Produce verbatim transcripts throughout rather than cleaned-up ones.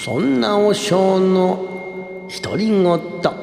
そんなお正の独り言。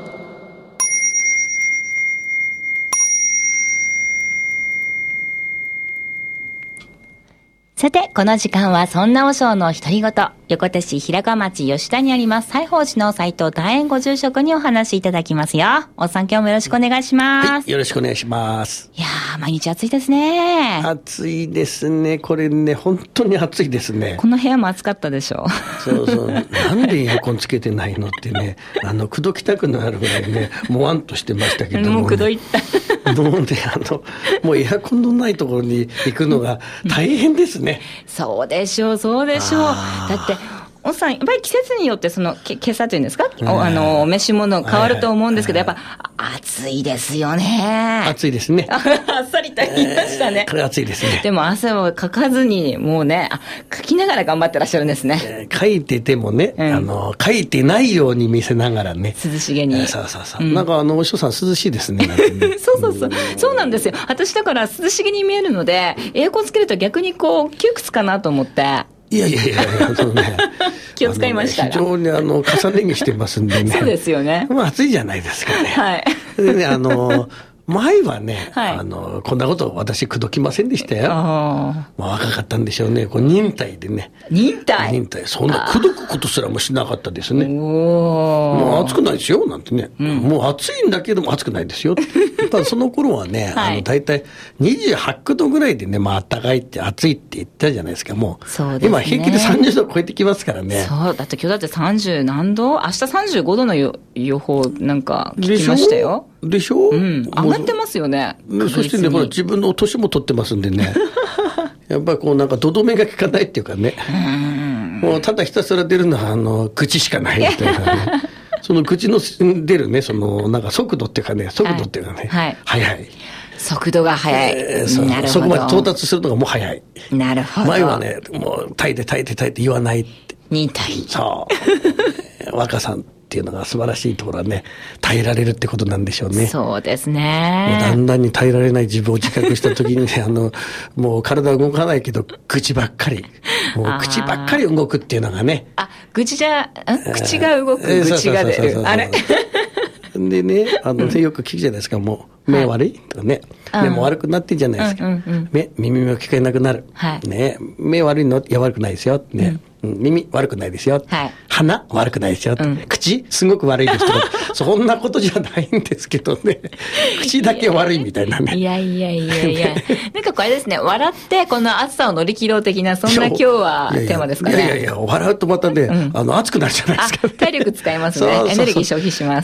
さて、この時間はそんなお正の独り言、横手市平川町吉田にあります西宝寺の斉藤大円ご住職にお話しいただきますよ。おっさん、今日もよろしくお願いします。 はい、よろしくお願いします。 いやー、毎日暑いですね。 暑いですね。これね、本当に暑いですね。 この部屋も暑かったでしょう。 そうそう。なんでエアコンつけてないのってね、あの、口説きたくなるぐらいね、もわんとしてましたけども、ね。 もう口説いた。 もうね、あの、もうエアコンのないところに行くのが大変ですね。 そうでしょう、そうでしょう。だって、おっさん、やっぱり季節によってそのけ今朝というんですか、おあのお召し物変わると思うんですけど、やっぱ暑いですよね。 暑いですね。 あっさりと言いましたね。 えー、これ暑いですね。 でも汗をかかずにもうね、あ、かきながら頑張ってらっしゃるんですね。 えー、かいててもね、 うん、 あのかいてないように見せながらね、 涼しげに。えー、 そうそうそう。うん、なんかあのお師匠さん涼しいですね。なんてねそうそうそう、そうなんですよ。私だから涼しげに見えるので、エアコンつけると逆にこう窮屈かなと思って。 いやいやいやいや、そのね、 気を使いましたが、 ね、非常にあの重ね着してますんでね。 そうですよね。 まあ暑いじゃないですかね。 はい。 でね、あの前はね、 はい、 あのこんなこと私口説きませんでしたよ。 あ、 まあ、若かったんでしょうね。こう忍耐でね。 忍耐。 忍耐。そんな口説くことすらもしなかったですね。 おもう暑くないですよなんてね、うん、もう暑いんだけども暑くないですよ。ただその頃はね、はい、あの大体にじゅうはちどぐらいでね、まあ暖かいって暑いって言ったじゃないですか。もうそうですね、 今平気でさんじゅうど超えてきますからね。 そうだって今日だってさんじゅう何度、明日さんじゅうごどの予報なんか聞きましたよ。 でしょ、 うん、上がってますよね。 そしてね、ほら自分の年も取ってますんでねやっぱりこうなんかどどめが効かないっていうかね、うんもうただひたすら出るのはあの口しかないみたいなねその口の出るね、そのなんか速度っていうかね、速度っていうかね、はい、速い。 速度が速い、 えー、そ, なるほど。 そこまで到達するのがもう速い。 なるほど。 前はね、もう耐えて耐えて耐えて言わないって。 忍耐。 そう若さんっていうのが素晴らしいところはね、耐えられるってことなんでしょうね。 そうですね。 もうだんだんに耐えられない自分を自覚した時にねあのもう体は動かないけど口ばっかり、もう口ばっかり動くっていうのがね。 あ、口じゃ口が動く、口が出る、あれでね、あの、ね、よく聞くじゃないですか、もう目悪いとかね、はい、目も悪くなってんじゃないですか、うんうんうん、目耳も聞こえなくなる、はい、ね、目悪いの、いや悪くないですよ、ね、うん、耳悪くないですよ、はい、鼻悪くないですよ、うん、口すごく悪いですとかそんなことじゃないんですけどね口だけ悪いみたいなね。 いやいやいやいやなんかこれですね、笑ってこの暑さを乗り切ろう的な、そんな今日はテーマですかね。 いやいやいや、笑うとまたね、うん、あの暑くなるじゃないですか、ね、 体力使いますね。そうそうそう、エネルギー消費します。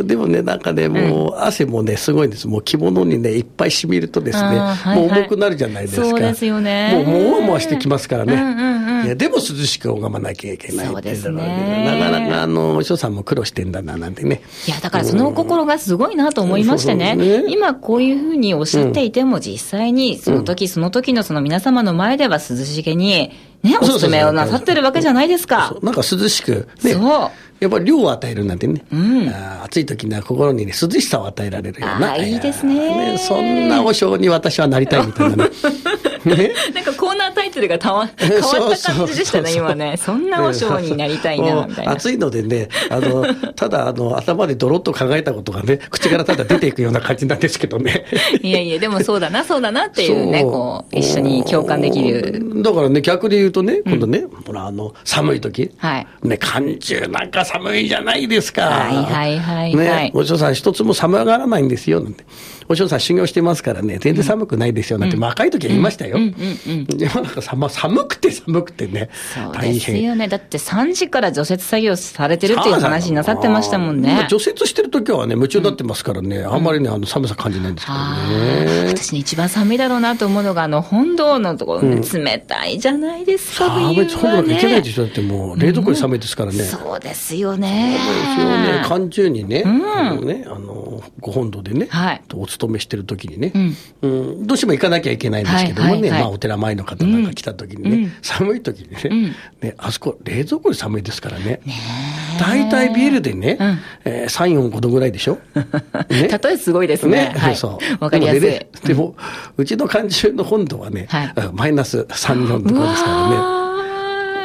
でもね、なんかね、もう汗もねすごいんです。もう着物にねいっぱい染みるとですね、はいはい、もう重くなるじゃないですか。 そうですよね。 もうもわもわしてきますからね、 うんうんうん、 いやでも涼しく拝まなきゃいけない。 そうですね。 なかなかあのお師匠さんも苦労してんだななんてね。 いやだからその心がすごいなと思いましてね、うん、そうそうね、今こういうふうにおっしゃっていても、うん、実際にその時その時のその皆様の前では涼しげにね、お勧めをなさってるわけじゃないですか。 そうそう、なんか涼しく、ね、そうやっぱり涼を与えるなんてね、うん、あ暑い時には心に、ね、涼しさを与えられるような、 あいいですね、 ね、そんなお正に私はなりたいみたいなねね、なんかコーナータイトルがたわ変わった感じでしたね今ね。そんなお正になりたいなみたいな。 暑いのでね、あのただあの頭でドロッと考えたことがね口からただ出ていくような感じなんですけどねいやいやでもそうだなそうだなっていうね、こう一緒に共感できる。 だからね逆に言うとね、今度ね、うん、ほらあの寒い時、 はいね、寒中なんか寒いじゃないですか。 はいはいはい、はい、 ね、お師匠さん一つも寒がらないんですよなんて、お師匠さん修行してますからね全然寒くないですよなんて、うん、若い時は言いましたよ、うんうんうんうん、でもなんかさ、まあ、寒くて寒くてね、 そうですよね。だってさんじから除雪作業されてるっていう話なさってましたもんね。 除雪してる時はね夢中になってますからね、うん、あんまりねあの寒さ感じないんですけどね。 私ね一番寒いだろうなと思うのがあの本堂のところね、うん、冷たいじゃないですか。 寒い本堂なんかいけないでしょ。だってもう冷蔵庫に寒いですからね、うん、 そうですよね。 そうですよね。寒中にね、 うん、 あのねあのご本堂でね、はい、お勤めしてる時にね、うんうん、どうしても行かなきゃいけないんですけどもね、はいはいはい、まあ、お寺前の方なんか来た時にね、うん、寒い時にね、うん、ねあそこ冷蔵庫で寒いですからね。大体ビールでね、うんえー、さん、よん、ごどぐらいでしょ、ね、 例えすごいですね。ね、はい、そうわかりやすい。でも、ね、 でもうちの寒中の本堂はね、はい、マイナスさん、よんどころですからね。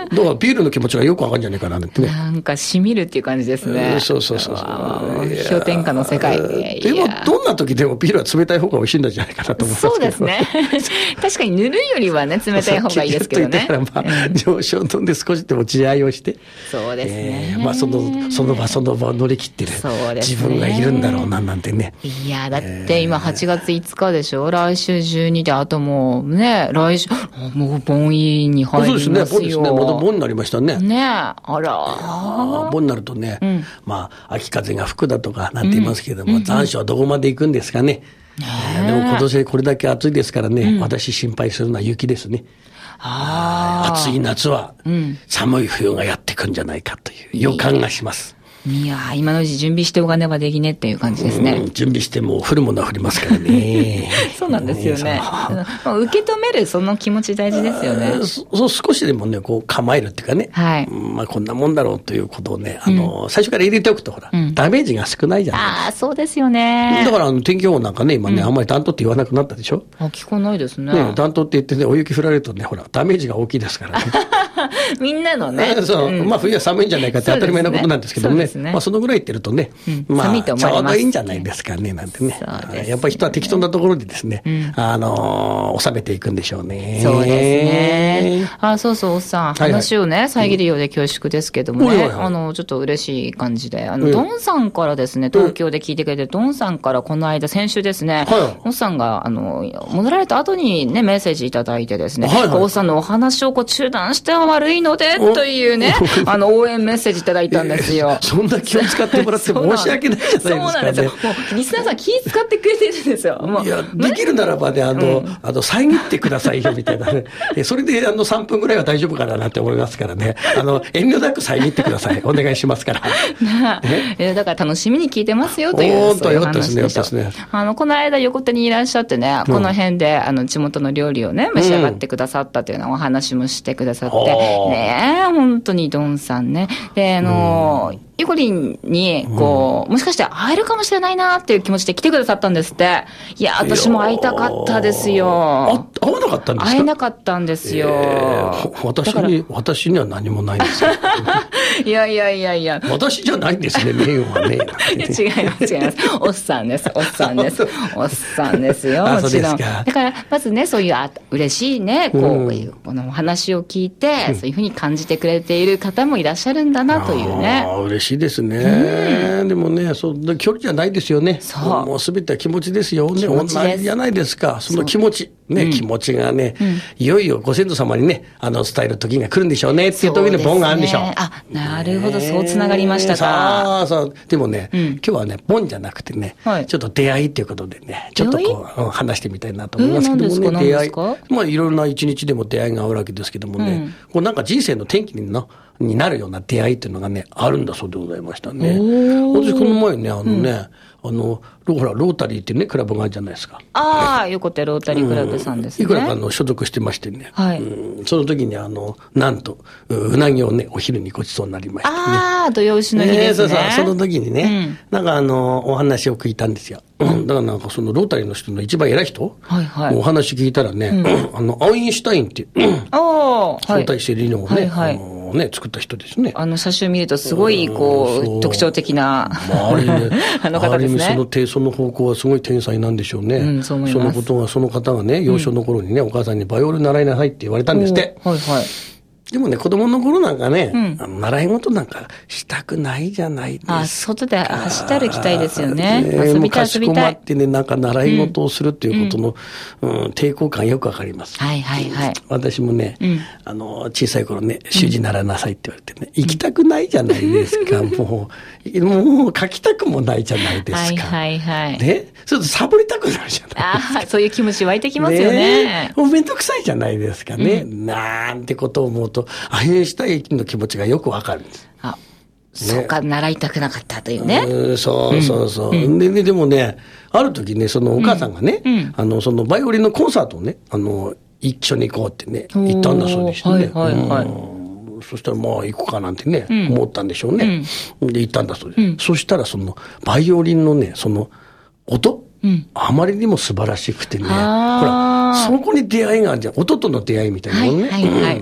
だからビールの気持ちがよくわかるんじゃないかなってね。 なんか染みるっていう感じですね。 うん、そうそうそうそう。 氷点下の世界。 でも、どんな時でもビールは冷たい方が美味しいんじゃないかなと思いますけど。 そうですね。確かにぬるいよりはね、冷たい方がいいですけどね。 だからまあ、上昇飲んで少しでも自愛をして。 そうですね。 えー、まあ、その、その場その場を乗り切ってる。そうですね。自分がいるんだろうな、なんてね。 いや、だって今はちがついつかでしょ。来週じゅうにで、あともうね、来週、もう盆に入りますよ。 そうですね、盆ですね。まだ盆になりましたね。 ねえ、あら。 盆になるとね、うん、まあ、秋風が吹くだとかなんて言いますけれども、うん、残暑はどこまで行くんですかね。ねでも今年これだけ暑いですからね、うん、私心配するのは雪ですね。あ暑い夏は、寒い冬がやってくんじゃないかという予感がします。 いやー、今のうち準備しておかねばできねっていう感じですね。 うん、準備しても降るものは降りますからね。 そうなんですよね。受け止めるその気持ち大事ですよね。 そう少しでもね、こう構えるっていうかね。はい。まあこんなもんだろうということをね、あの、うん、最初から入れておくとほら、うん、ダメージが少ないじゃないですか。 ああ、そうですよね。 だからあの天気予報なんかね、今ね、うん、あんまり担当って言わなくなったでしょ。 あ、聞かないですね。 ね、担当って言ってね、お雪降られるとね、ほら、ダメージが大きいですからね。 みんなのね。 そう、うん、まあ冬は寒いんじゃないかって当たり前のことなんですけどもね。ねねまあそのぐらい言ってるとね、うん、まあちょうどいいんじゃないですかね、なんてね。ねやっぱり人は適当なところでですね、うん、あのー、収めていくんでしょうね。 そうですね。あ、そうそう、おっさん、話をね、遮るようで恐縮ですけどもね、はいはい、あの、ちょっと嬉しい感じで、あの、うん、ドンさんからですね、東京で聞いてくれて、ドンさんからこの間、先週ですね、はい、おっさんが、あの、戻られた後にね、メッセージいただいてですね、はいはい、おっさんのお話をこう中断しては悪いので、というね、あの、応援メッセージいただいたんですよ。 そんな気を使ってもらって申し訳ないじゃないですか、ね。そうなんですよ。 もう、リスナーさん気使ってくれてるんですよ。もういや、できるならばね、あの、うん、あの、遮ってくださいよ、みたいなね。それで、あの、さんぷんぐらいは大丈夫かななんて思いますからね。あの、遠慮なく遮ってください。お願いしますから。 なあ、えだから楽しみに聞いてますよ、という。 おーと、よかったですね、よかったですね。 あの、この間横手にいらっしゃってね、この辺で、あの、地元の料理をね、召し上がってくださったというのをお話もしてくださって、うん、ねえ、本当にドンさんね。で、あの、うんゆこりんに、こう、うん、もしかして会えるかもしれないなっていう気持ちで来てくださったんですって。いや、私も会いたかったですよ。 会わなかったんですか？ 会えなかったんですよ。 えー、私に、私には何もないんですよ。 いやいやいやいや。 私じゃないんですね、メインはね。 違います、違います。おっさんです、おっさんです。おっさんですよ、もちろん。だから、まずね、そういう、あ、嬉しいね、こう、うん、このお話を聞いて、うん、そういうふうに感じてくれている方もいらっしゃるんだなというね。 ああ、嬉しいですね。うん、でもね、そう、距離じゃないですよね。そう。もうすべては気持ちですよね。同じじゃないですか。その気持ち。ね、うん、気持ちがね、うん、いよいよご先祖様にね、あの、伝える時が来るんでしょうねっていう時に盆があるんでしょう。 あ、なるほど、そうつながりましたか。 そうそう。でもね、うん、今日はね、盆じゃなくてね、はい、ちょっと出会いっていうことでね、ちょっとこう、話してみたいなと思いますけどもね、出会い。まあ、いろいろな一日でも出会いがあるわけですけどもね、うん、こうなんか人生の転機にな、になるような出会いっていうのがね、あるんだそうでございましたね。私この前ね、あのね、うん、あの、ほら、ロータリーっていうね、クラブがあるじゃないですか。 ああ、横手ロータリークラブさんですね。 いくらかあの所属してましてね。はい。うん、その時にあの、なんと、うなぎをね、お昼にごちそうになりましてね。 ああ、土曜牛の日ですね。 そうそう、その時にね、うん、なんかあの、お話を聞いたんですよ。うん、だからなんかそのロータリーの人の一番偉い人、はいはい、お話聞いたらね、うん、あの、アインシュタインっていう、ああ、相対性理論をね、はいはい、あのね、作った人ですね。 あの写真見るとすごい、こう、う特徴的な、まあ、あれね、あの方ですね。 ある意味その低層の方向はすごい天才なんでしょうね。うん、そう思います。そのことが、その方がね、幼少の頃にね、うん、お母さんにバイオリン習いなさいって言われたんですって。はいはい。でもね、子供の頃なんかね、うん、あの習い事なんかしたくないじゃないですか。 あ、外で走って歩きたいですよね。ね、遊びたい遊びたい。 かしこまってね、なんか習い事をするっていうことの、うんうん、抵抗感よくわかります。 はいはいはい。 私もね、うん、あの、小さい頃ね、習字習いなさいって言われてね、行きたくないじゃないですか。もう、もう書きたくもないじゃないですか。 はいはいはい。 ね、ちょっとサボりたくなるじゃないですか。 ああ、そういう気持ち湧いてきますよね。ね、 もうめんどくさいじゃないですかね。うん、なんてことを思うと、アインシュタインの気持ちがよくわかるんです。 あ、ね、そうか、習いたくなかったというね。 うん、そうそうそう。うん、でね、でもね、ある時ね、そのお母さんがね、うんうん、あの、そのバイオリンのコンサートをね、あの、一緒に行こうってね、行ったんだそうでしてね。はいはいはい。うん、そしたらまあ行こうかなんてね、うん、思ったんでしょうね。うん、で、行ったんだそうです。うん、そしたらその、バイオリンのね、その、音、うん、あまりにも素晴らしくてね、ほら、そこに出会いがあるじゃん。音との出会いみたいなもんね。はいはいはい。うん、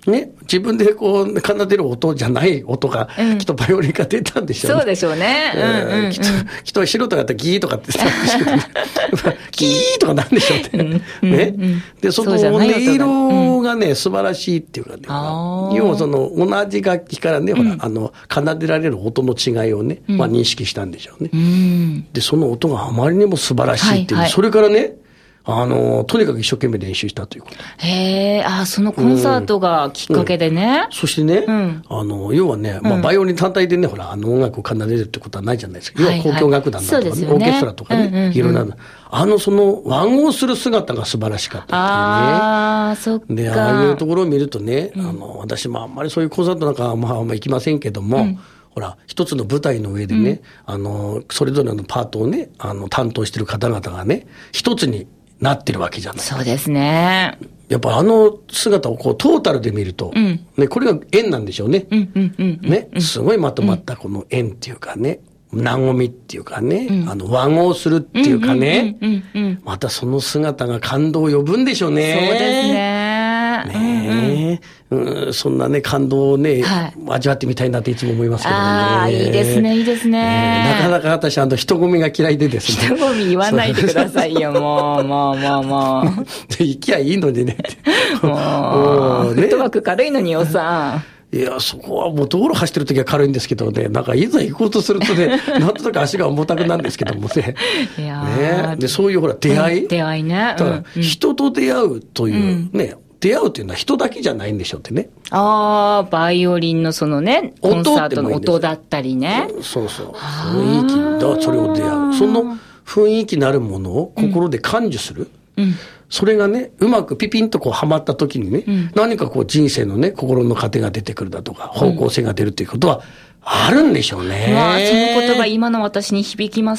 ね、自分でこう奏でる音じゃない音が、うん、きっとバイオリンが出たんでしょうね。 そうでしょうね。うんうんうん、 きっと、きっと素人がやったらギーとかって言ったんでしょうね。ギーとかなんでしょうって。ね、うんうん。で、その音色がね、素晴らしいっていうかね。要はその同じ楽器からね、うん、ほら、あの、奏でられる音の違いをね、まあ認識したんでしょうね。うん、で、その音があまりにも素晴らしいっていう、はいはい、それからね、あの、とにかく一生懸命練習したということ。 へえ、あ、そのコンサートがきっかけでね。 うんうん、そしてね、うん、あの、要はね、まあ、バイオリン単体でね、ほら、あの音楽を奏でるってことはないじゃないですか。要は交響楽団だとかね、はいはい、オーケストラとかね、うんうんうん、いろんな、あの、その、和合する姿が素晴らしかったっていうね。 ああ、そっか。 で、ああいうところを見るとね、うん、あの、私もあんまりそういうコンサートなんか、まあ、あんま行きませんけども、うんほら、一つの舞台の上でね、うん、あの、それぞれのパートをね、あの、担当している方々がね、一つになってるわけじゃない。 そうですね。 やっぱあの姿をこうトータルで見ると、うん、ね、これが円なんでしょうね。うんうんうんうん、ね、すごいまとまったこの円っていうかね、和みっていうかね、うん、あの和合するっていうかね、またその姿が感動を呼ぶんでしょうね。 そうですね。 ねえ、うん、そんなね、感動をね、はい、味わってみたいなっていつも思いますけどね。 ああ、いいですね、いいですね。 えー、なかなか私、あの、人混みが嫌いでですね。 人混み言わないでくださいよ、もう、もう、もう、もう。 行きゃいいのにね。 もう、フットワーク軽いのによさ。 いや、そこはもう道路走ってるときは軽いんですけどね、なんかいざ行こうとするとね、なんとなく足が重たくなるんですけどもね。いやね、で、そういうほら、出会い、うん、 出会いね。 だから人と出会うというね、うん出会うっていうのは人だけじゃないんでしょうってね。 ああ、バイオリンのそのね、コンサートの音だったりね。 そうそう。雰囲気だ、それを出会う。その雰囲気なるものを心で感受する。うんうん、それがね、うまくピピンとこうはまった時にね、うん、何かこう人生のね、心の糧が出てくるだとか、方向性が出るということは、あるんでしょうね。 まあ、その言葉今の私に響きます。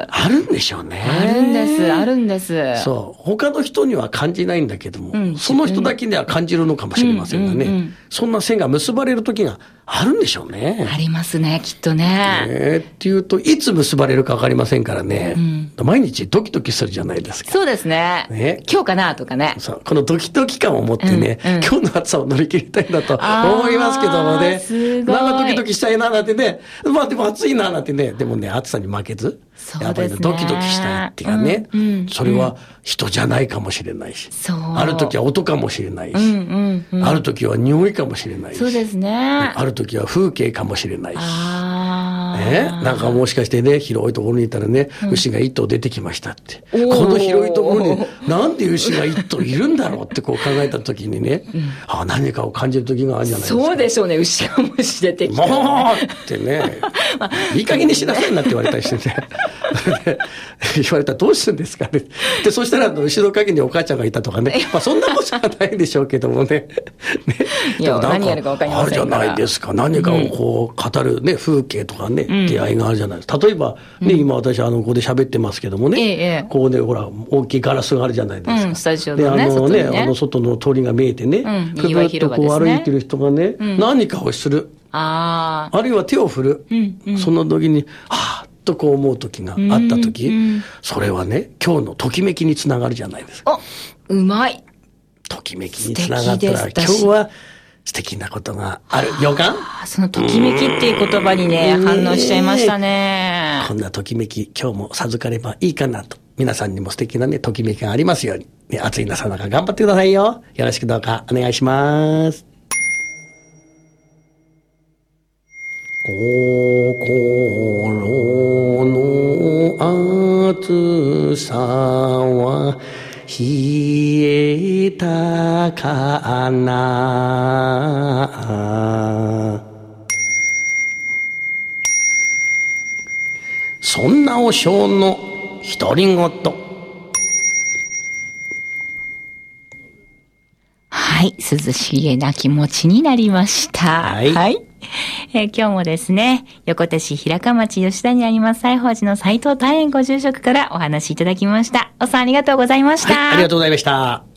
あるんでしょうね。 あるんです、あるんです。 そう。他の人には感じないんだけども、うん、その人だけには感じるのかもしれませんがね。うんうんうん、そんな線が結ばれる時があるんでしょうね。 ありますね、きっとね。 ねっていうと、いつ結ばれるかわかりませんからね、うん。毎日ドキドキするじゃないですか。 そうですね。ね今日かなとかね。 そう。このドキドキ感を持ってね、うんうん、今日の暑さを乗り切りたいんだと思いますけどもね。 すごい。 なんかドキドキしたいななんてね。まあでも暑いななんてね。でもね、暑さに負けず。 そうですね。やっぱりドキドキしたいっていうかね、うんうん。それは人じゃないかもしれないし。そう。ある時は音かもしれないし。うんうんうん、ある時は匂いかもしれないし。 そうですね。 ある時は風景かもしれないし。あね、なんかもしかしてね、広いところにいたらね、うん、牛が一頭出てきましたって。この広いところになんで牛が一頭いるんだろうってこう考えた時にね、うん、あ何かを感じる時があるじゃないですか。 そうでしょうね、牛がもし出てきたら、 ね。もうってね、いい加減にしなさいなって言われたりしてね。言われたらどうするんですかね。で、そしたら牛の陰にお母ちゃんがいたとかね。まあそんなことはないでしょうけどもね。ねいや、何やるか分かりませんから。 あるじゃないですか。何かをこう語るね、風景とかね、うん、出会いがあるじゃないですか。例えば、ね、うん、今私あの、ここで喋ってますけどもね。ええ、こうね、ほら、大きいガラスがあるじゃないですか。うん、 スタジオのね。 で、あのね、 ねあの外の通りが見えてね。うん、ふぐっとこう歩いてる人がね、うん、何かをする。ああ。あるいは手を振る。うんうん、その時に、はぁ、とこう思う時があった時、うんうん、それはね、今日のときめきにつながるじゃないですか。 お、うまい。 ときめきにつながったら、今日は素敵なことがある予感。 そのときめきっていう言葉にね、反応しちゃいましたね。 こんなときめき、今日も授かればいいかなと。皆さんにも素敵なね、ときめきがありますように。ね、暑い中頑張ってくださいよ。よろしくどうかお願いします。心の暑さは冷えたかな。そんなお正の独り言。 はい、涼しげな気持ちになりました。はい。はいえー、今日もですね、横手市平川町吉田にあります西宝寺の斉藤大円ご住職からお話いただきました。おさんありがとうございました。 はい、ありがとうございました。